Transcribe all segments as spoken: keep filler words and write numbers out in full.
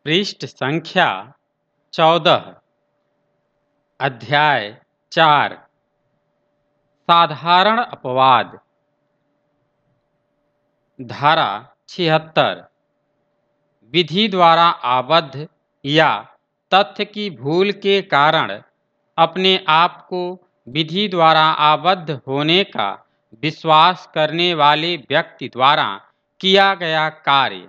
पृष्ठ संख्या चौदह। अध्याय चार। साधारण अपवाद। धारा छिहत्तर। विधि द्वारा आबद्ध या तथ्य की भूल के कारण अपने आप को विधि द्वारा आबद्ध होने का विश्वास करने वाले व्यक्ति द्वारा किया गया कार्य।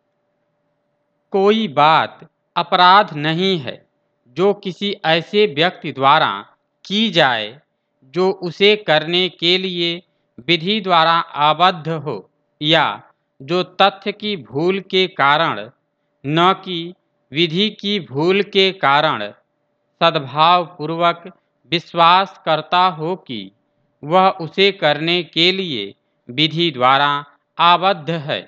कोई बात अपराध नहीं है जो किसी ऐसे व्यक्ति द्वारा की जाए जो उसे करने के लिए विधि द्वारा आबद्ध हो, या जो तथ्य की भूल के कारण न कि विधि की भूल के कारण सद्भाव पूर्वक विश्वास करता हो कि वह उसे करने के लिए विधि द्वारा आबद्ध है।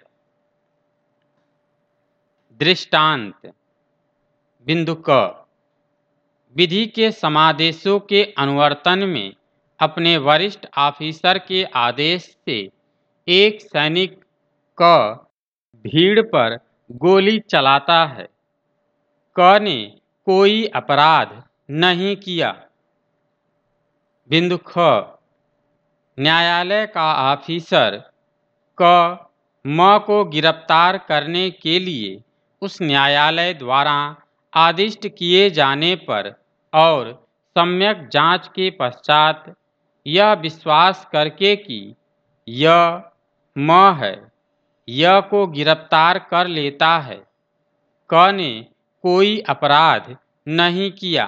दृष्टांत। बिंदु क। विधि के समादेशों के अनुवर्तन में अपने वरिष्ठ ऑफिसर के आदेश से एक सैनिक क भीड़ पर गोली चलाता है। क ने कोई अपराध नहीं किया। बिंदु ख। न्यायालय का ऑफिसर क म को गिरफ्तार करने के लिए उस न्यायालय द्वारा आदिष्ट किए जाने पर और सम्यक जांच के पश्चात यह विश्वास करके कि यह म है, यह को गिरफ्तार कर लेता है। क ने कोई अपराध नहीं किया।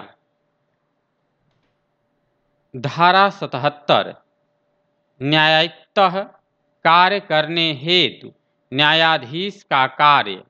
धारा सतहत्तर। न्यायिकतः कार्य करने हेतु न्यायाधीश का कार्य।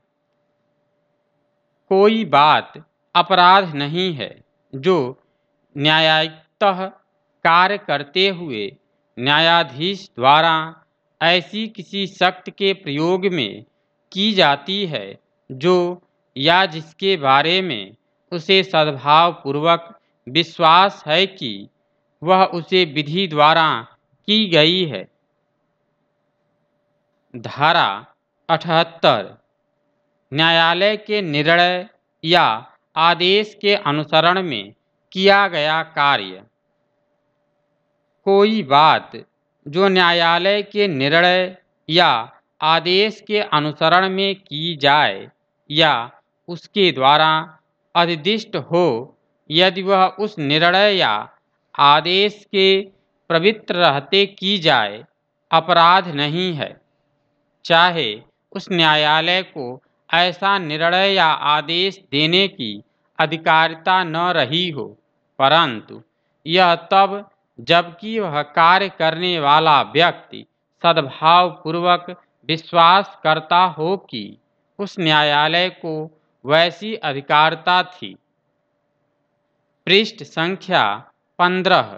कोई बात अपराध नहीं है जो न्यायिकतः कार्य करते हुए न्यायाधीश द्वारा ऐसी किसी शक्ति के प्रयोग में की जाती है जो या जिसके बारे में उसे सद्भाव पूर्वक विश्वास है कि वह उसे विधि द्वारा की गई है। धारा अठहत्तर। न्यायालय के निर्णय या आदेश के अनुसरण में किया गया कार्य। कोई बात जो न्यायालय के निर्णय या आदेश के अनुसरण में की जाए या उसके द्वारा अधिदिष्ट हो, यदि वह उस निर्णय या आदेश के पवित्र रहते की जाए, अपराध नहीं है, चाहे उस न्यायालय को ऐसा निर्णय या आदेश देने की अधिकारिता न रही हो, परंतु यह तब जबकि वह कार्य करने वाला व्यक्ति सद्भाव पूर्वक विश्वास करता हो कि उस न्यायालय को वैसी अधिकारिता थी। पृष्ठ संख्या पंद्रह।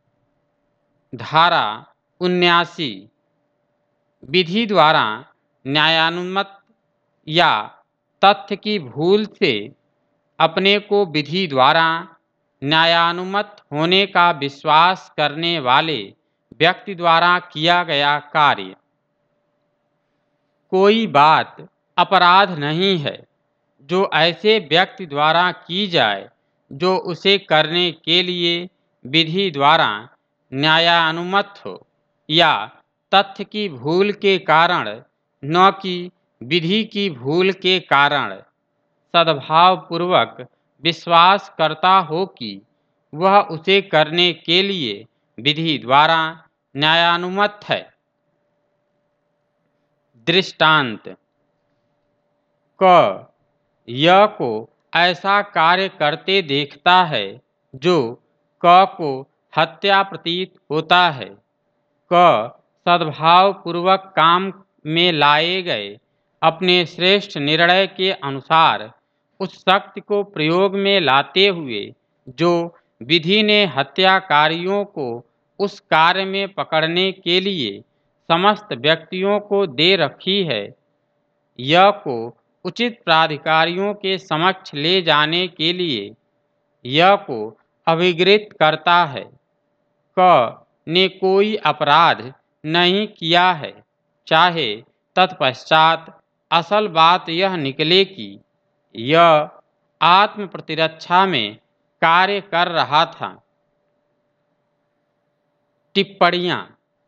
धारा उन्यासी। विधि द्वारा न्यायानुमत या तथ्य की भूल से अपने को विधि द्वारा न्यायानुमत होने का विश्वास करने वाले व्यक्ति द्वारा किया गया कार्य। कोई बात अपराध नहीं है जो ऐसे व्यक्ति द्वारा की जाए जो उसे करने के लिए विधि द्वारा न्यायानुमत हो, या तथ्य की भूल के कारण न कि विधि की भूल के कारण सद्भाव पूर्वक विश्वास करता हो कि वह उसे करने के लिए विधि द्वारा न्यायानुमत है। दृष्टांत। क य को ऐसा कार्य करते देखता है जो क को हत्या प्रतीत होता है। क सद्भाव पूर्वक काम में लाए गए अपने श्रेष्ठ निर्णय के अनुसार उस शक्ति को प्रयोग में लाते हुए जो विधि ने हत्याकारियों को उस कार्य में पकड़ने के लिए समस्त व्यक्तियों को दे रखी है, यह को उचित प्राधिकारियों के समक्ष ले जाने के लिए यह को अभिगृहित करता है। क ने कोई अपराध नहीं किया है, चाहे तत्पश्चात असल बात यह निकले कि यह आत्म प्रतिरक्षा में कार्य कर रहा था। टिप्पणियाँ।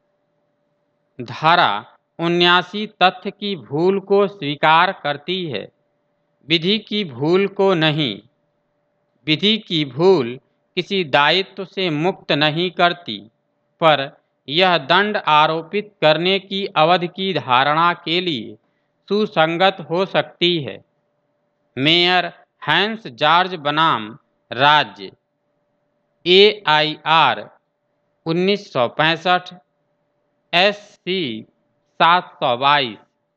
धारा उन्यासी तथ्य की भूल को स्वीकार करती है, विधि की भूल को नहीं। विधि की भूल किसी दायित्व से मुक्त नहीं करती, पर यह दंड आरोपित करने की अवधि की धारणा के लिए सुसंगत हो सकती है। मेयर हैंस जॉर्ज बनाम राज्य, ए आई आर उन्नीस सौ पैंसठ, एस सी सात सौ बाईस।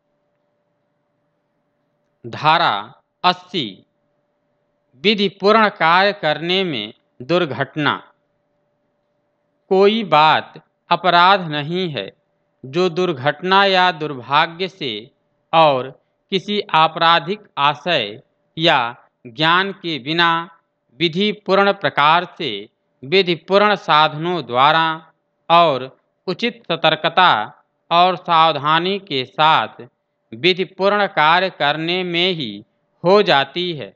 धारा अस्सी, विधिपूर्ण कार्य करने में दुर्घटना। कोई बात अपराध नहीं है जो दुर्घटना या दुर्भाग्य से और किसी आपराधिक आशय या ज्ञान के बिना विधिपूर्ण प्रकार से विधिपूर्ण साधनों द्वारा और उचित सतर्कता और सावधानी के साथ विधिपूर्ण कार्य करने में ही हो जाती है।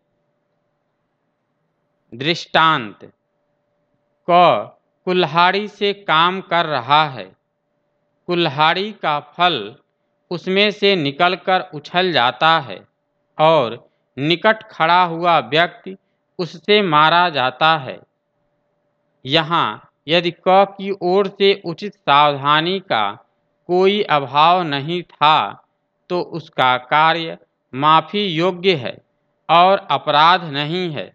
दृष्टांत। क कुल्हाड़ी से काम कर रहा है। कुल्हाड़ी का फल उसमें से निकलकर उछल जाता है और निकट खड़ा हुआ व्यक्ति उससे मारा जाता है। यहाँ यदि क की ओर से उचित सावधानी का कोई अभाव नहीं था तो उसका कार्य माफी योग्य है और अपराध नहीं है।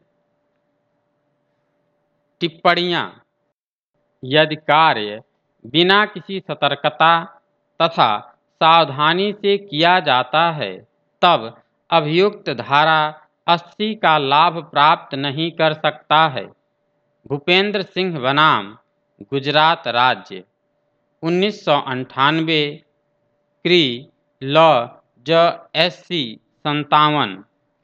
टिप्पणियाँ। यदि कार्य बिना किसी सतर्कता तथा सावधानी से किया जाता है तब अभियुक्त धारा अस्सी का लाभ प्राप्त नहीं कर सकता है। भूपेंद्र सिंह बनाम गुजरात राज्य, उन्नीस सौ अंठानवे, क्री लॉ ज एस सी संतावन।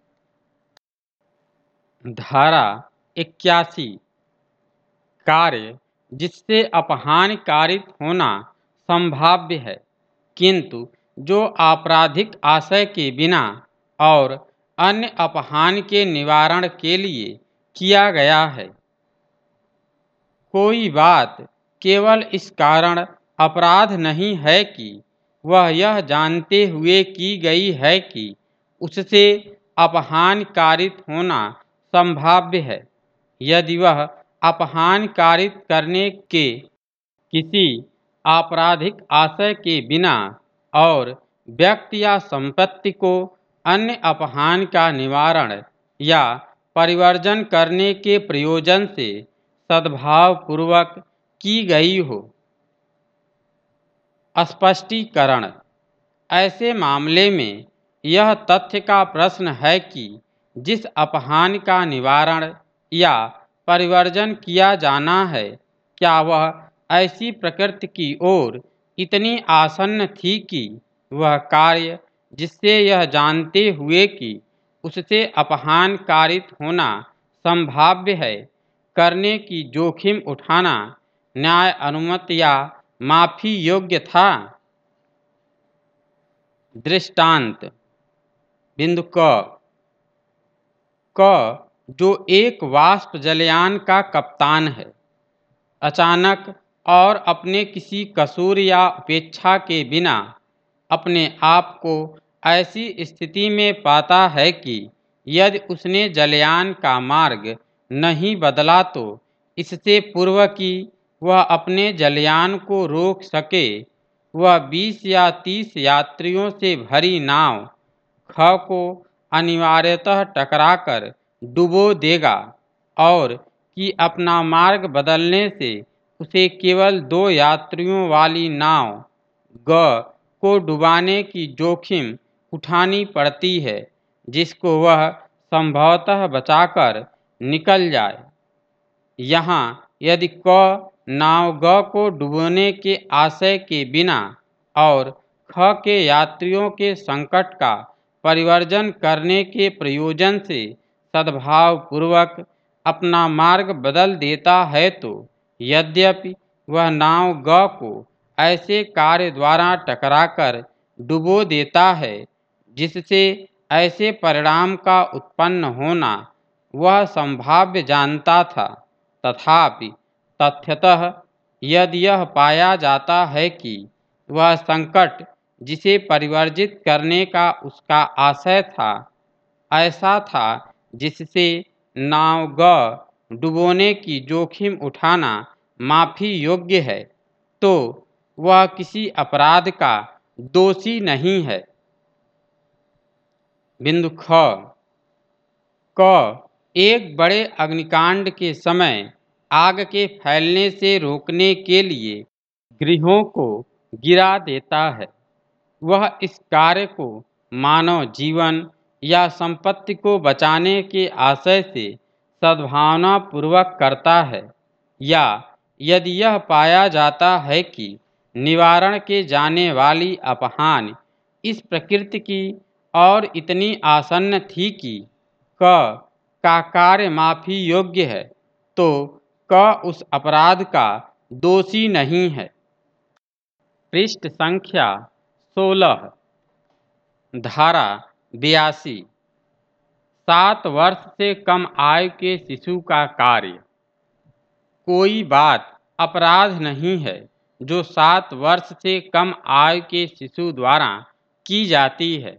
धारा इक्यासी, कार्य जिससे अपहानि कारित होना संभाव्य है किंतु जो आपराधिक आशय के बिना और अन्य अपहानि के निवारण के लिए किया गया है। कोई बात केवल इस कारण अपराध नहीं है कि वह यह जानते हुए की गई है कि उससे अपहानि कारित होना संभाव्य है। यदि वह अपहानि कारित करने के किसी आपराधिक आशय के बिना और व्यक्ति या संपत्ति को अन्य अपहानि का निवारण या परिवर्जन करने के प्रयोजन से सद्भावपूर्वक की गई हो। स्पष्टीकरण। ऐसे मामले में यह तथ्य का प्रश्न है कि जिस अपहानि का निवारण या परिवर्जन किया जाना है क्या वह ऐसी प्रकृति की ओर इतनी आसन्न थी कि वह कार्य जिससे यह जानते हुए कि उससे अपहानि कारित होना संभाव्य है करने की जोखिम उठाना न्याय अनुमत या माफी योग्य था। दृष्टांत। बिंदु क क जो एक वाष्प जलयान का कप्तान है, अचानक और अपने किसी कसूर या उपेक्षा के बिना अपने आप को ऐसी स्थिति में पाता है कि यदि उसने जलयान का मार्ग नहीं बदला तो इससे पूर्व कि वह अपने जलयान को रोक सके वह बीस या तीस यात्रियों से भरी नाव ख को अनिवार्यतः टकराकर डुबो देगा और कि अपना मार्ग बदलने से उसे केवल दो यात्रियों वाली नाव ग को डुबाने की जोखिम उठानी पड़ती है जिसको वह संभवतः बचाकर निकल जाए। यहाँ यदि क नाव ग को डुबोने के आशय के बिना और ख के यात्रियों के संकट का परिवर्जन करने के प्रयोजन से सद्भावपूर्वक अपना मार्ग बदल देता है तो यद्यपि वह नाव ग को ऐसे कार्य द्वारा टकराकर डुबो देता है जिससे ऐसे परिणाम का उत्पन्न होना वह संभाव्य जानता था। तथापि तथ्यतः यदि यह पाया जाता है कि वह संकट जिसे परिवर्जित करने का उसका आशय था ऐसा था जिससे नाव ग डुबोने की जोखिम उठाना माफी योग्य है, तो वह किसी अपराध का दोषी नहीं है। बिंदु ख क एक बड़े अग्निकांड के समय आग के फैलने से रोकने के लिए गृहों को गिरा देता है। वह इस कार्य को मानव जीवन या संपत्ति को बचाने के आशय से सद्भावनापूर्वक करता है, या यदि यह पाया जाता है कि निवारण के जाने वाली अपहानि इस प्रकृति की और इतनी आसन्न थी कि क का कार्य माफी योग्य है, तो क उस अपराध का दोषी नहीं है। पृष्ठ संख्या सोलह, धारा बयासी। सात वर्ष से कम आयु के शिशु का कार्य। कोई बात अपराध नहीं है जो सात वर्ष से कम आयु के शिशु द्वारा की जाती है।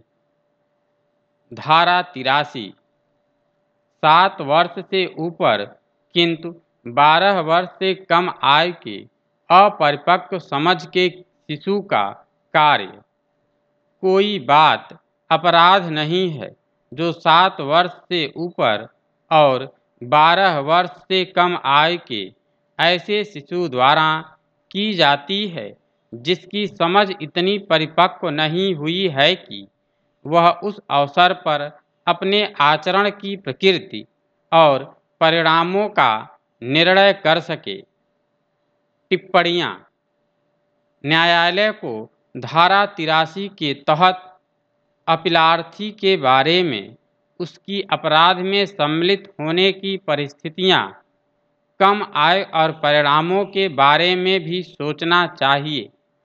धारा तिरासी। सात वर्ष से ऊपर किंतु बारह वर्ष से कम आयु के अपरिपक्व समझ के शिशु का कार्य। कोई बात अपराध नहीं है जो सात वर्ष से ऊपर और बारह वर्ष से कम आयु के ऐसे शिशु द्वारा की जाती है जिसकी समझ इतनी परिपक्व नहीं हुई है कि वह उस अवसर पर अपने आचरण की प्रकृति और परिणामों का निर्णय कर सके। टिप्पणियाँ। न्यायालय को धारा तिरासी के तहत अपीलार्थी के बारे में उसकी अपराध में सम्मिलित होने की परिस्थितियां, कम आय और परिणामों के बारे में भी सोचना चाहिए।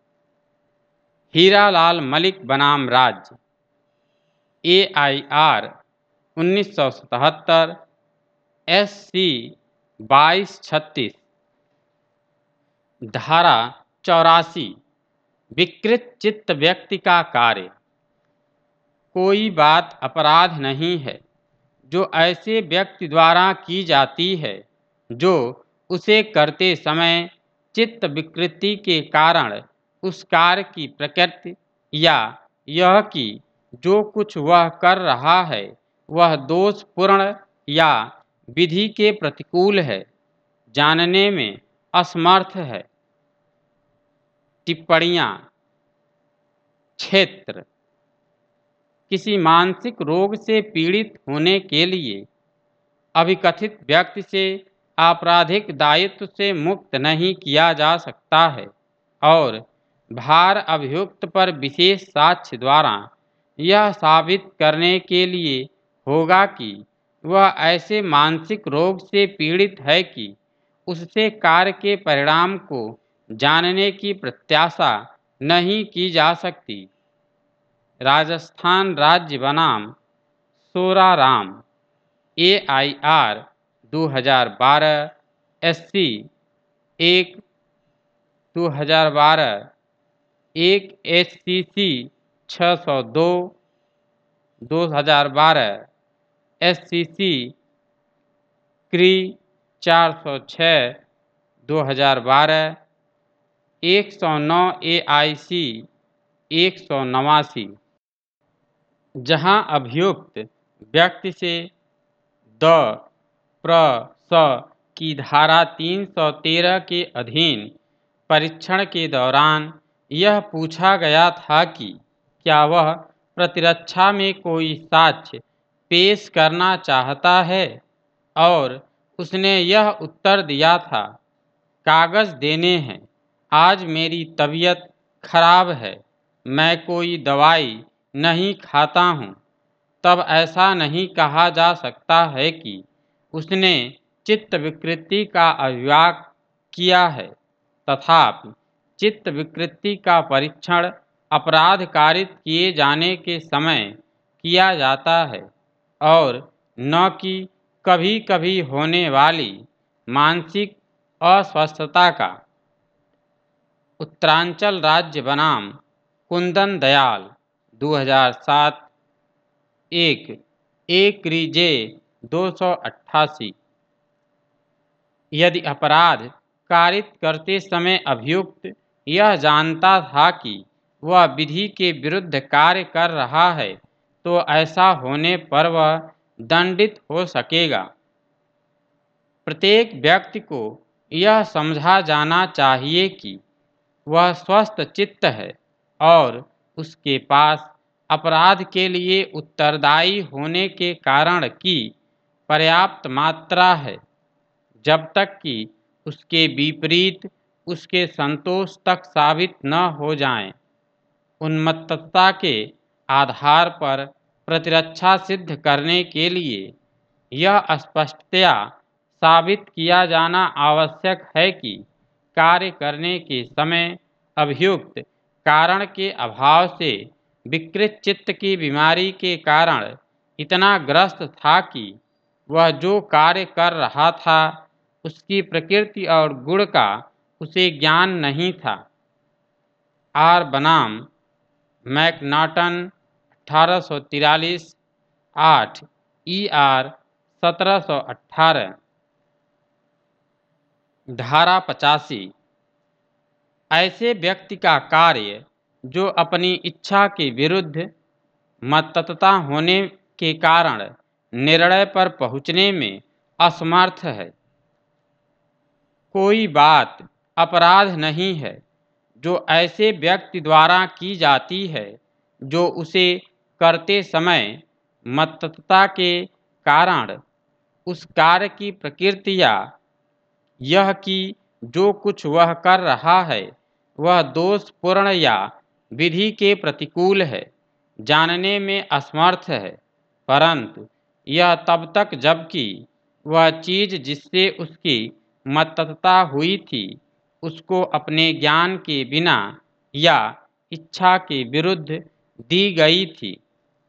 हीरालाल मलिक बनाम राज्य, ए आई आर उन्नीस सौ सतहत्तर, एस सी बाईस छत्तीस। धारा चौरासी, विकृत चित्त व्यक्ति का कार्य। कोई बात अपराध नहीं है जो ऐसे व्यक्ति द्वारा की जाती है जो उसे करते समय चित्त विकृति के कारण उस कार्य की प्रकृति या यह कि जो कुछ वह कर रहा है वह दोषपूर्ण या विधि के प्रतिकूल है, जानने में असमर्थ है। टिप्पणियाँ। क्षेत्र। किसी मानसिक रोग से पीड़ित होने के लिए अभिकथित व्यक्ति से आपराधिक दायित्व से मुक्त नहीं किया जा सकता है और भार अभियुक्त पर विशेष साक्ष्य द्वारा यह साबित करने के लिए होगा कि वह ऐसे मानसिक रोग से पीड़ित है कि उससे कार्य के परिणाम को जानने की प्रत्याशा नहीं की जा सकती। राजस्थान राज्य बनाम सोराराम, ए आई आर दो हज़ार बारह, एस सी एक दो हज़ार बारह, एक एच सी सी छः सौ दो दो हज़ार बारह, एस सी सी क्री चार सौ छः दो हज़ार बारह, एक सौ नौ ए आई सी एक सौ नवासी। जहाँ अभियुक्त व्यक्ति से द प्र स की धारा तीन सौ तेरह के अधीन परीक्षण के दौरान यह पूछा गया था कि क्या वह प्रतिरक्षा में कोई साक्ष्य पेश करना चाहता है और उसने यह उत्तर दिया था, कागज़ देने हैं, आज मेरी तबीयत खराब है, मैं कोई दवाई नहीं खाता हूँ, तब ऐसा नहीं कहा जा सकता है कि उसने चित्त विकृति का अभिव्यक्त किया है। तथापि चित्त विकृति का परीक्षण अपराध कारित किए जाने के समय किया जाता है और न कि कभी कभी होने वाली मानसिक अस्वस्थता का। उत्तरांचल राज्य बनाम कुंदन दयाल दो हज़ार सात, एक एक रीजे दो सौ अट्ठासी। यदि अपराध कारित करते समय अभियुक्त यह जानता था कि वह विधि के विरुद्ध कार्य कर रहा है तो ऐसा होने पर वह दंडित हो सकेगा। प्रत्येक व्यक्ति को यह समझा जाना चाहिए कि वह स्वस्थ चित्त है और उसके पास अपराध के लिए उत्तरदायी होने के कारण की पर्याप्त मात्रा है, जब तक कि उसके विपरीत उसके संतोष तक साबित न हो जाए। उन्मत्तता के आधार पर प्रतिरक्षा सिद्ध करने के लिए यह स्पष्टतया साबित किया जाना आवश्यक है कि कार्य करने के समय अभियुक्त कारण के अभाव से विकृत चित्त की बीमारी के कारण इतना ग्रस्त था कि वह जो कार्य कर रहा था उसकी प्रकृति और गुण का उसे ज्ञान नहीं था। आर बनाम मैकनाटन अठारह सौ तिरालीस, आठ ई आर सत्रह सौ अठारह। धारा पचासी। ऐसे व्यक्ति का कार्य जो अपनी इच्छा के विरुद्ध मत्तता होने के कारण निर्णय पर पहुँचने में असमर्थ है। कोई बात अपराध नहीं है जो ऐसे व्यक्ति द्वारा की जाती है जो उसे करते समय मत्तता के कारण उस कार्य की प्रकृति या यह कि जो कुछ वह कर रहा है वह दोषपूर्ण या विधि के प्रतिकूल है, जानने में असमर्थ है, परंतु यह तब तक जबकि वह चीज जिससे उसकी मत्तता हुई थी उसको अपने ज्ञान के बिना या इच्छा के विरुद्ध दी गई थी।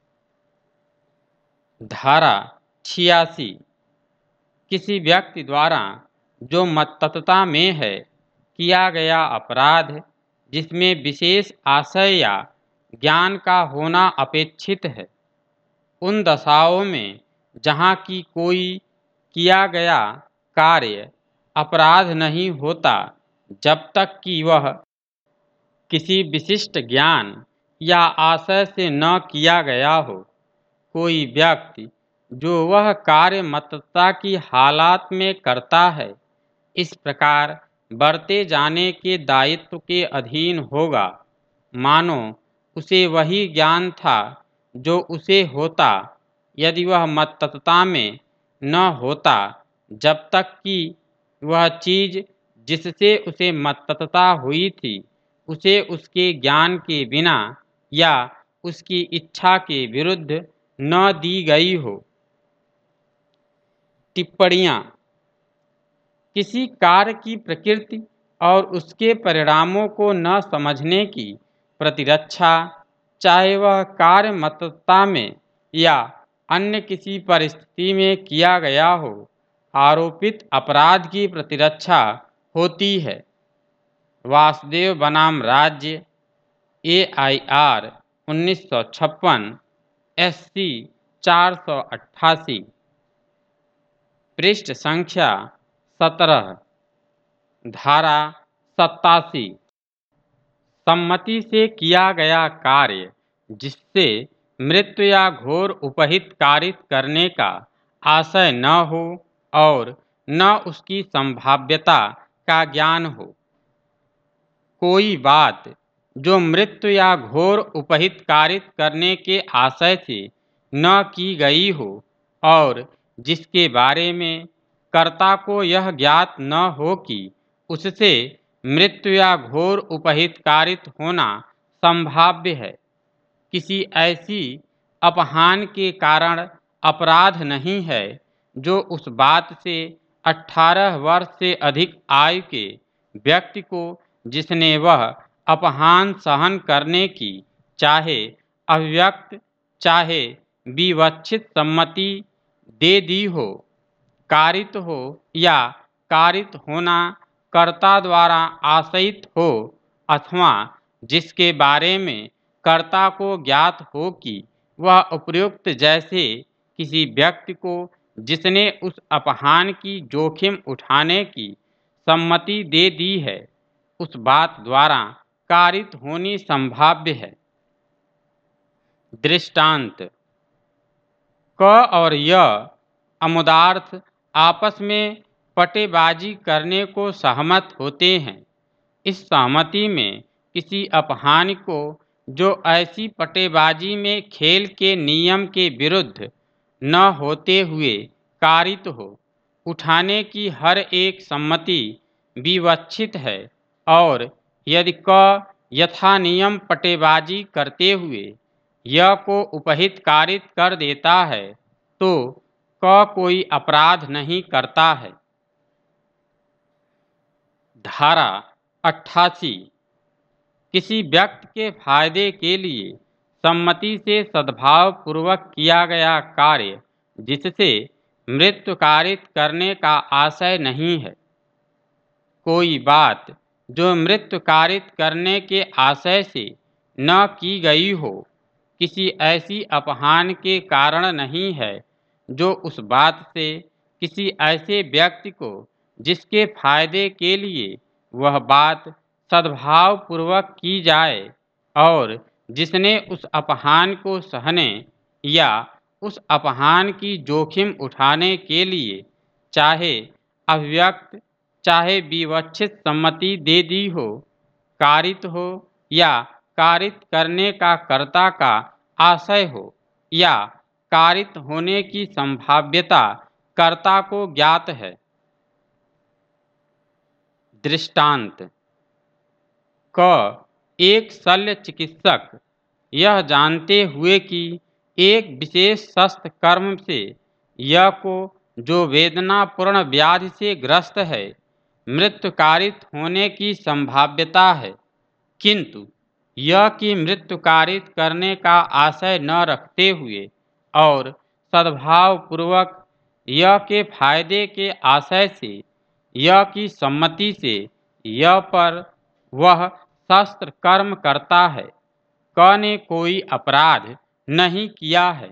धारा छियासी। किसी व्यक्ति द्वारा जो मत्तता में है किया गया अपराध जिसमें विशेष आशय या ज्ञान का होना अपेक्षित है, उन दशाओं में जहाँ की कोई किया गया कार्य अपराध नहीं होता जब तक कि वह किसी विशिष्ट ज्ञान या आशय से न किया गया हो। कोई व्यक्ति जो वह कार्य मत्तता की हालात में करता है इस प्रकार बरते जाने के दायित्व के अधीन होगा मानो उसे वही ज्ञान था जो उसे होता यदि वह मत्तता में न होता, जब तक कि वह चीज जिससे उसे मत्तता हुई थी उसे उसके ज्ञान के बिना या उसकी इच्छा के विरुद्ध न दी गई हो। टिप्पणियाँ। किसी कार्य की प्रकृति और उसके परिणामों को न समझने की प्रतिरक्षा, चाहे वह कार्य मत्तता में या अन्य किसी परिस्थिति में किया गया हो, आरोपित अपराध की प्रतिरक्षा होती है। वासुदेव बनाम राज्य ए आई आर उन्नीस सौ छप्पन, एस सी चार सौ अट्ठासी। पृष्ठ संख्या सत्रह। धारा सत्तासी। सम्मति से किया गया कार्य जिससे मृत्यु या घोर उपहित कारित करने का आशय न हो और न उसकी संभाव्यता का ज्ञान हो। कोई बात जो मृत्यु या घोर उपहित कारित करने के आशय से न की गई हो और जिसके बारे में कर्ता को यह ज्ञात न हो कि उससे मृत्यु या घोर उपहित कारित होना संभाव्य है, किसी ऐसी अपहान के कारण अपराध नहीं है जो उस बात से अठारह वर्ष से अधिक आयु के व्यक्ति को जिसने वह अपहान सहन करने की चाहे अभिव्यक्त चाहे विवक्षित सम्मति दे दी हो, कारित हो या कारित होना कर्ता द्वारा आशयित हो, अथवा जिसके बारे में कर्ता को ज्ञात हो कि वह उपर्युक्त जैसे किसी व्यक्ति को जिसने उस अपहान की जोखिम उठाने की सम्मति दे दी है, उस बात द्वारा कारित होनी संभाव्य है। दृष्टांत: क और य अमुदार्थ आपस में पटेबाजी करने को सहमत होते हैं। इस सहमति में किसी अपहान को जो ऐसी पटेबाजी में खेल के नियम के विरुद्ध न होते हुए कारित हो, उठाने की हर एक सम्मति विवक्षित है, और यदि क यथा नियम पटेबाजी करते हुए य को उपहित कारित कर देता है, तो क कोई अपराध नहीं करता है। धारा अट्ठासी। किसी व्यक्ति के फायदे के लिए सम्मति से सद्भाव पूर्वक किया गया कार्य जिससे मृत्यु कारित करने का आशय नहीं है। कोई बात जो मृत्यु कारित करने के आशय से न की गई हो, किसी ऐसी अपहान के कारण नहीं है जो उस बात से किसी ऐसे व्यक्ति को जिसके फायदे के लिए वह बात सद्भाव पूर्वक की जाए और जिसने उस अपहान को सहने या उस अपहान की जोखिम उठाने के लिए चाहे अव्यक्त चाहे विवक्षित सम्मति दे दी हो, कारित हो या कारित करने का कर्ता का आशय हो या कारित होने की संभाव्यता कर्ता को ज्ञात है। दृष्टांत: क एक शल्य चिकित्सक यह जानते हुए कि एक विशेष शस्त्र कर्म से य को जो वेदनापूर्ण व्याधि से ग्रस्त है मृत्यु कारित होने की संभाव्यता है, किंतु यह की मृत्यु कारित करने का आशय न रखते हुए और सद्भाव पूर्वक यह के फायदे के आशय से यह की सम्मति से यह पर वह शस्त्र कर्म करता है, क ने कोई अपराध नहीं किया है।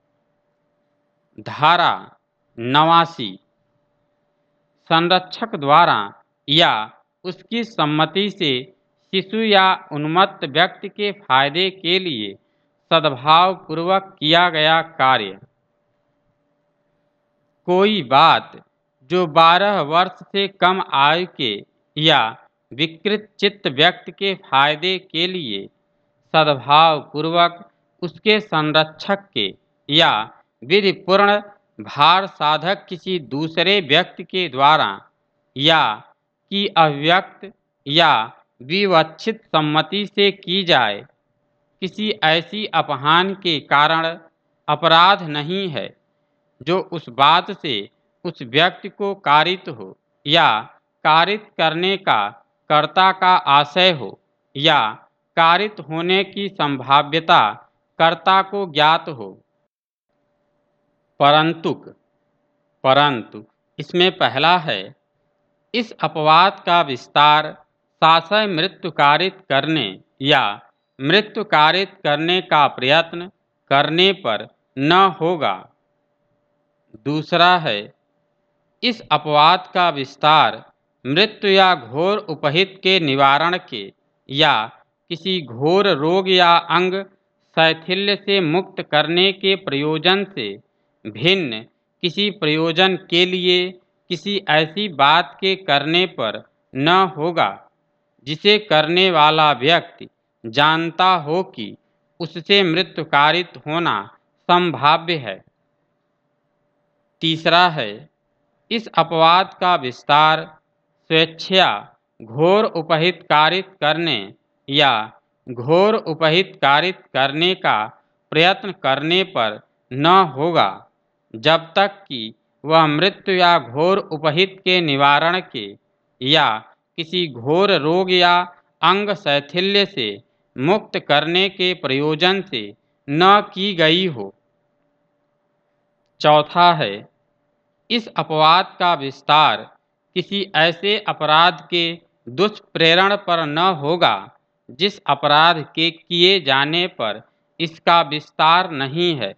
धारा नवासी। संरक्षक द्वारा या उसकी सम्मति से शिशु या उन्मत्त व्यक्ति के फायदे के लिए सद्भाव पूर्वक किया गया कार्य। कोई बात जो बारह वर्ष से कम आयु के या विकृत चित्त व्यक्ति के फायदे के लिए सद्भाव पूर्वक उसके संरक्षक के या विधिपूर्ण भार साधक किसी दूसरे व्यक्ति के द्वारा या की अव्यक्त या विवक्षित सम्मति से की जाए, किसी ऐसी अपहान के कारण अपराध नहीं है जो उस बात से उस व्यक्ति को कारित हो या कारित करने का कर्ता का आशय हो या कारित होने की संभाव्यता कर्ता को ज्ञात हो। परंतु परंतु इसमें पहला है, इस अपवाद का विस्तार साशय मृत्यु कारित करने या मृत्यु कारित करने का प्रयत्न करने पर न होगा। दूसरा है, इस अपवाद का विस्तार मृत्यु या घोर उपहित के निवारण के या किसी घोर रोग या अंग शैथिल्य से मुक्त करने के प्रयोजन से भिन्न किसी प्रयोजन के लिए किसी ऐसी बात के करने पर न होगा जिसे करने वाला व्यक्ति जानता हो कि उससे मृत्यु कारित होना संभाव्य है। तीसरा है, इस अपवाद का विस्तार स्वेच्छया घोर उपहित कारित करने या घोर उपहित कारित करने का प्रयत्न करने पर न होगा जब तक कि वह मृत्यु या घोर उपहित के निवारण के या किसी घोर रोग या अंग शैथिल्य से मुक्त करने के प्रयोजन से न की गई हो। चौथा है, इस अपवाद का विस्तार किसी ऐसे अपराध के दुष्प्रेरण पर न होगा जिस अपराध के किए जाने पर इसका विस्तार नहीं है।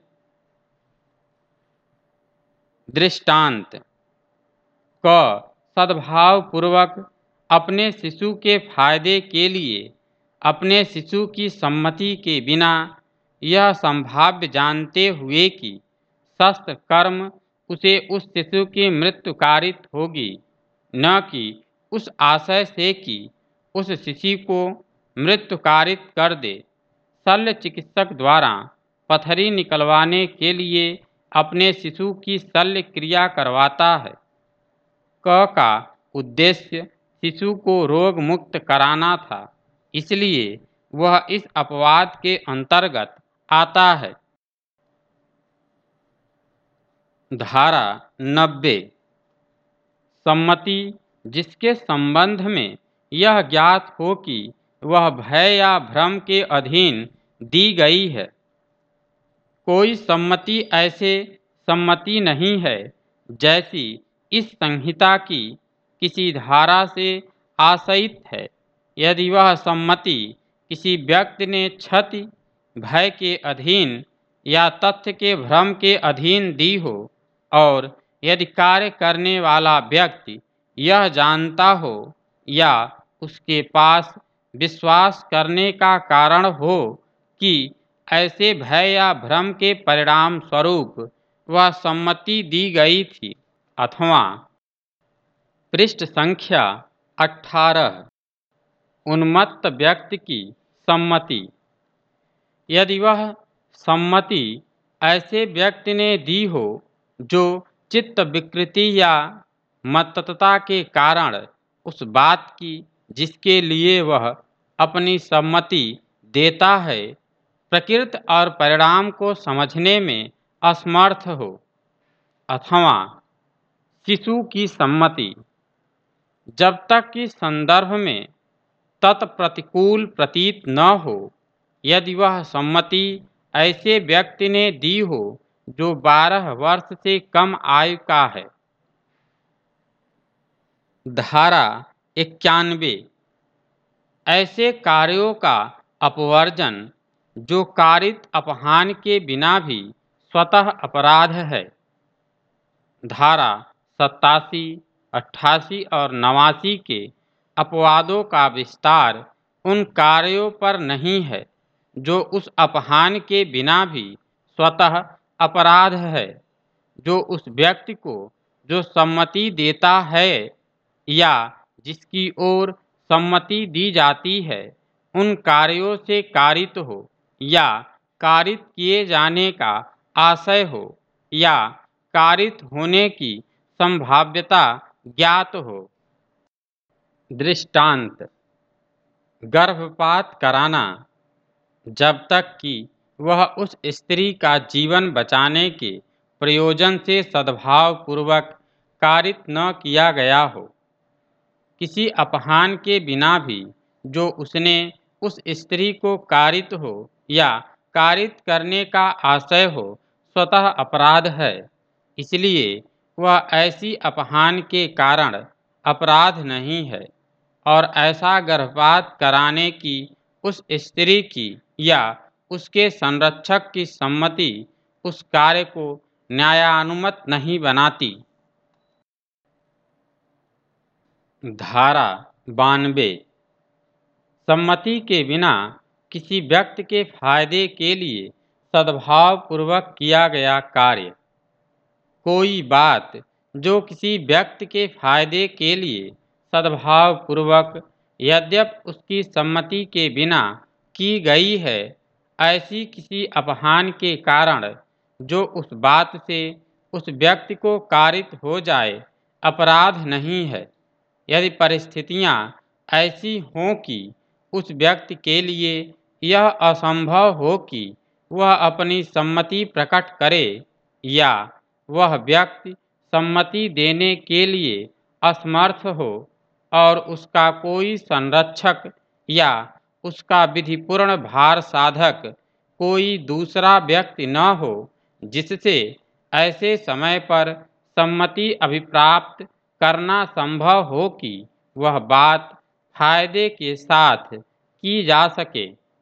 दृष्टांत: क सद्भावपूर्वक अपने शिशु के फायदे के लिए अपने शिशु की सम्मति के बिना, यह संभाव्य जानते हुए कि शस्त्र कर्म उसे उस शिशु की मृत्यु कारित होगी, न कि उस आशय से कि उस शिशु को मृत्यु कारित कर दे, शल्य चिकित्सक द्वारा पथरी निकलवाने के लिए अपने शिशु की शल्य क्रिया करवाता है। क का उद्देश्य शिशु को रोग मुक्त कराना था, इसलिए वह इस अपवाद के अंतर्गत आता है। धारा नब्बे। सम्मति जिसके संबंध में यह ज्ञात हो कि वह भय या भ्रम के अधीन दी गई है। कोई सम्मति ऐसे सम्मति नहीं है जैसी इस संहिता की किसी धारा से आशयित है। यदि वह सम्मति किसी व्यक्ति ने क्षति, भय के अधीन या तथ्य के भ्रम के अधीन दी हो, और यदि कार्य करने वाला व्यक्ति यह जानता हो या उसके पास विश्वास करने का कारण हो कि ऐसे भय या भ्रम के परिणाम स्वरूप वह सम्मति दी गई थी, अथवा पृष्ठ संख्या अठारह, उन्मत्त व्यक्ति की सम्मति। यदि वह सम्मति ऐसे व्यक्ति ने दी हो जो चित्त विकृति या मत्तता के कारण उस बात की जिसके लिए वह अपनी सम्मति देता है प्रकृति और परिणाम को समझने में असमर्थ हो, अथवा शिशु की सम्मति, जब तक कि संदर्भ में तत्प्रतिकूल प्रतीत न हो। यदि वह सम्मति ऐसे व्यक्ति ने दी हो जो बारह वर्ष से कम आयु का है। धारा इक्यानवे। ऐसे कार्यों का अपवर्जन जो कारित अपहान के बिना भी स्वतः अपराध है। धारा सत्तासी, अट्ठासी और नवासी के अपवादों का विस्तार उन कार्यों पर नहीं है जो उस अपहान के बिना भी स्वतः अपराध है, जो उस व्यक्ति को जो सम्मति देता है या जिसकी ओर सम्मति दी जाती है उन कार्यों से कारित हो या कारित किए जाने का आशय हो या कारित होने की संभाव्यता ज्ञात हो। दृष्टांत: गर्भपात कराना जब तक कि वह उस स्त्री का जीवन बचाने के प्रयोजन से सद्भावपूर्वक कारित न किया गया हो। किसी अपहान के बिना भी जो उसने उस स्त्री को कारित हो या कारित करने का आशय हो स्वतः अपराध है, इसलिए वह ऐसी अपहान के कारण अपराध नहीं है, और ऐसा गर्भपात कराने की उस स्त्री की या उसके संरक्षक की सम्मति उस कार्य को न्यायानुमत नहीं बनाती। धारा बानवे। सम्मति के बिना किसी व्यक्ति के फायदे के लिए सद्भावपूर्वक किया गया कार्य। कोई बात जो किसी व्यक्ति के फायदे के लिए सद्भावपूर्वक यद्यपि उसकी सम्मति के बिना की गई है, ऐसी किसी अपहान के कारण जो उस बात से उस व्यक्ति को कारित हो जाए, अपराध नहीं है। यदि परिस्थितियां ऐसी हों कि उस व्यक्ति के लिए यह असंभव हो कि वह अपनी सम्मति प्रकट करे या वह व्यक्ति सम्मति देने के लिए असमर्थ हो और उसका कोई संरक्षक या उसका विधिपूर्ण भार साधक कोई दूसरा व्यक्ति न हो जिससे ऐसे समय पर सम्मति अभिप्राप्त करना संभव हो कि वह बात फायदे के साथ की जा सके।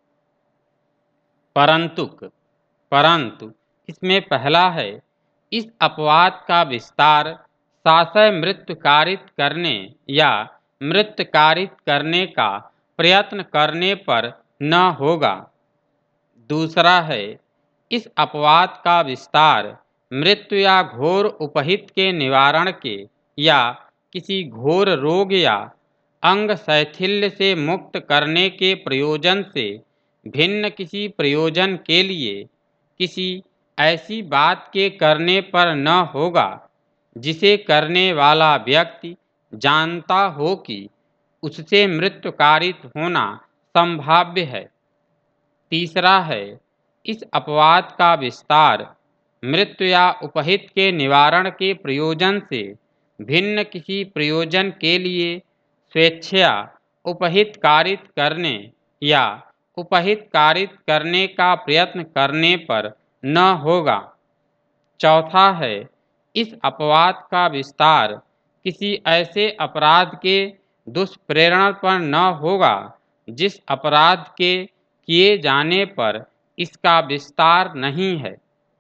परंतु परंतु इसमें पहला है, इस अपवाद का विस्तार साशय मृत्यु कारित करने या मृत्यु कारित करने का प्रयत्न करने पर न होगा। दूसरा है, इस अपवाद का विस्तार मृत्यु या घोर उपहित के निवारण के या किसी घोर रोग या अंग शैथिल्य से मुक्त करने के प्रयोजन से भिन्न किसी प्रयोजन के लिए किसी ऐसी बात के करने पर न होगा जिसे करने वाला व्यक्ति जानता हो कि उससे मृत्यु कारित होना संभाव्य है। तीसरा है, इस अपवाद का विस्तार मृत्यु या उपहित के निवारण के प्रयोजन से भिन्न किसी प्रयोजन के लिए स्वेच्छया उपहित कारित करने या उपहित कारित करने का प्रयत्न करने पर न होगा। चौथा है, इस अपवाद का विस्तार किसी ऐसे अपराध के दुष्प्रेरण पर न होगा जिस अपराध के किए जाने पर इसका विस्तार नहीं है।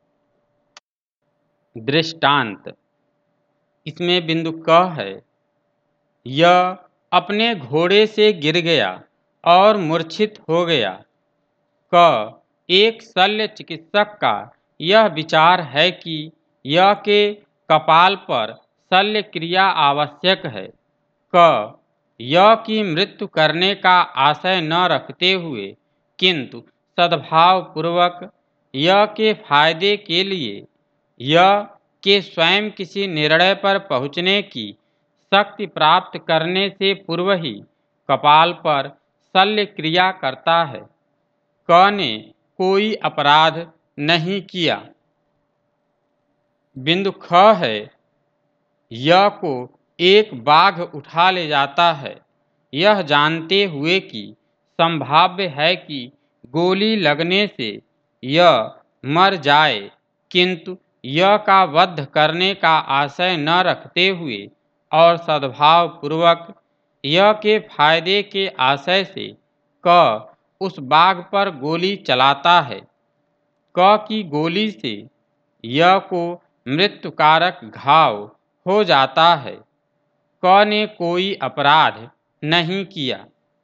दृष्टांत, इसमें बिंदु क है, यह अपने घोड़े से गिर गया और मूर्छित हो गया। क एक शल्य चिकित्सक का यह विचार है कि यह के कपाल पर शल्य क्रिया आवश्यक है। क यह की मृत्यु करने का आशय न रखते हुए किंतु सद्भाव पूर्वक यह के फायदे के लिए यह के स्वयं किसी निर्णय पर पहुँचने की शक्ति प्राप्त करने से पूर्व ही कपाल पर शल्य क्रिया करता है। क ने कोई अपराध नहीं किया। बिंदु ख है, यह को एक बाघ उठा ले जाता है, यह जानते हुए कि संभाव्य है कि गोली लगने से यह मर जाए, किंतु यह का वध करने का आशय न रखते हुए और सद्भाव पूर्वक यह के फायदे के आशय से क उस बाघ पर गोली चलाता है। क की गोली से यह को मृत्युकारक घाव हो जाता है। क ने कोई अपराध नहीं किया।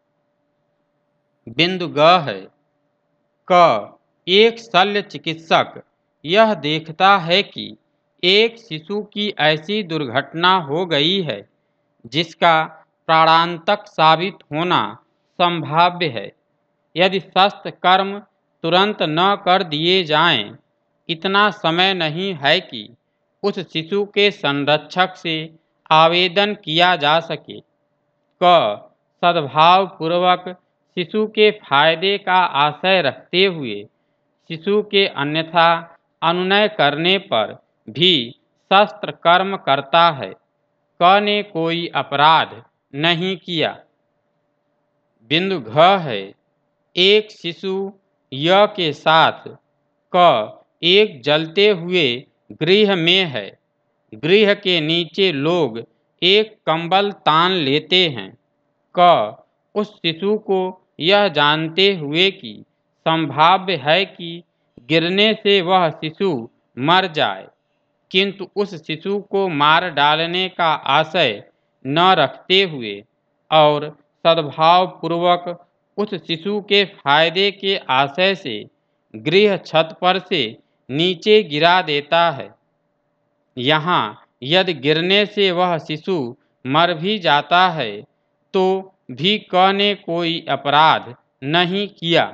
बिंदु ग है, क एक शल्य चिकित्सक यह देखता है कि एक शिशु की ऐसी दुर्घटना हो गई है जिसका प्राणांतक साबित होना संभाव्य है। यदि शस्त्र कर्म तुरंत न कर दिए जाएं, इतना समय नहीं है कि उस शिशु के संरक्षक से आवेदन किया जा सके। क सद्भाव पूर्वक शिशु के फायदे का आशय रखते हुए शिशु के अन्यथा अनुनय करने पर भी शस्त्र कर्म करता है। क ने कोई अपराध नहीं किया। बिंदु घ है, एक शिशु य के साथ क एक जलते हुए गृह में है। गृह के नीचे लोग एक कंबल तान लेते हैं। क उस शिशु को यह जानते हुए कि संभाव्य है कि गिरने से वह शिशु मर जाए, किंतु उस शिशु को मार डालने का आशय न रखते हुए और सद्भाव पूर्वक उस शिशु के फायदे के आशय से गृह छत पर से नीचे गिरा देता है। यहाँ यदि गिरने से वह शिशु मर भी जाता है तो भी क ने कोई अपराध नहीं किया।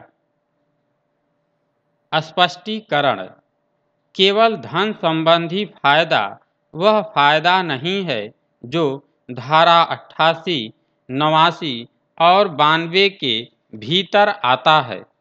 स्पष्टीकरण, केवल धन संबंधी फायदा वह फायदा नहीं है जो धारा अट्ठासी, नवासी और बानवे के भीतर आता है।